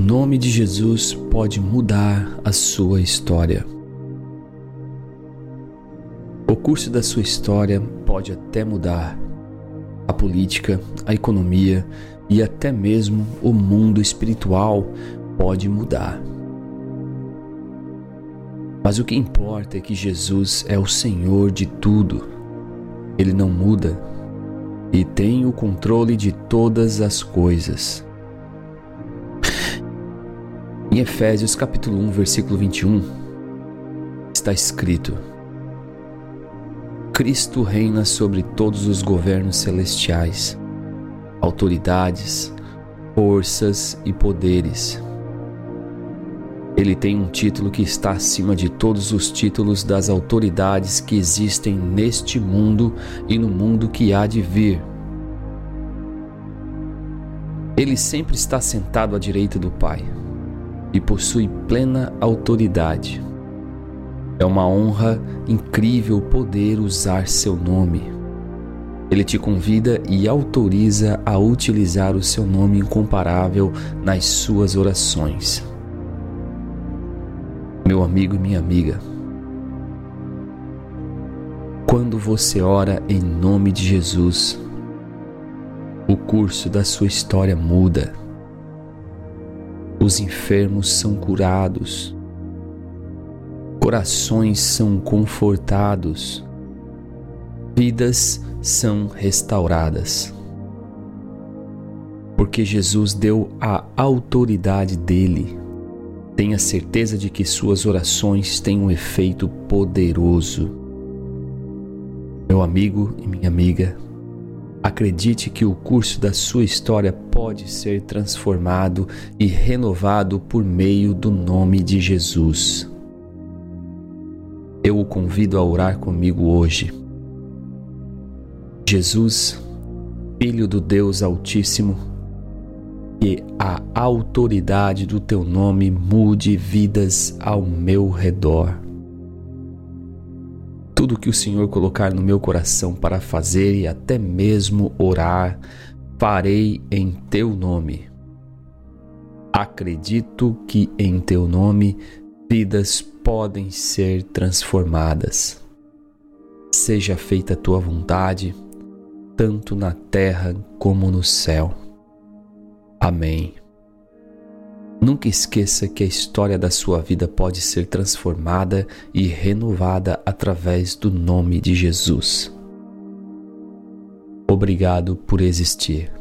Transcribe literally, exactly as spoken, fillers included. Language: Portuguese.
nome de Jesus pode mudar a sua história. O curso da sua história pode até mudar a política, a economia e até mesmo o mundo espiritual pode mudar. Mas o que importa é que Jesus é o Senhor de tudo. Ele não muda e tem o controle de todas as coisas. Em Efésios capítulo um, versículo vinte e um, está escrito: Cristo reina sobre todos os governos celestiais, autoridades, forças e poderes. Ele tem um título que está acima de todos os títulos das autoridades que existem neste mundo e no mundo que há de vir. Ele sempre está sentado à direita do Pai e possui plena autoridade. É uma honra incrível poder usar seu nome. Ele te convida e autoriza a utilizar o seu nome incomparável nas suas orações. Meu amigo e minha amiga, quando você ora em nome de Jesus, o curso da sua história muda. Os enfermos são curados, corações são confortados, vidas são restauradas. Porque Jesus deu a autoridade dele. Tenha certeza de que suas orações têm um efeito poderoso. Meu amigo e minha amiga, acredite que o curso da sua história pode ser transformado e renovado por meio do nome de Jesus. Eu o convido a orar comigo hoje. Jesus, Filho do Deus Altíssimo, que a autoridade do teu nome mude vidas ao meu redor. Tudo que o Senhor colocar no meu coração para fazer e até mesmo orar, farei em teu nome. Acredito que em teu nome vidas podem ser transformadas. Seja feita a tua vontade, tanto na terra como no céu. Amém. Nunca esqueça que a história da sua vida pode ser transformada e renovada através do nome de Jesus. Obrigado por existir.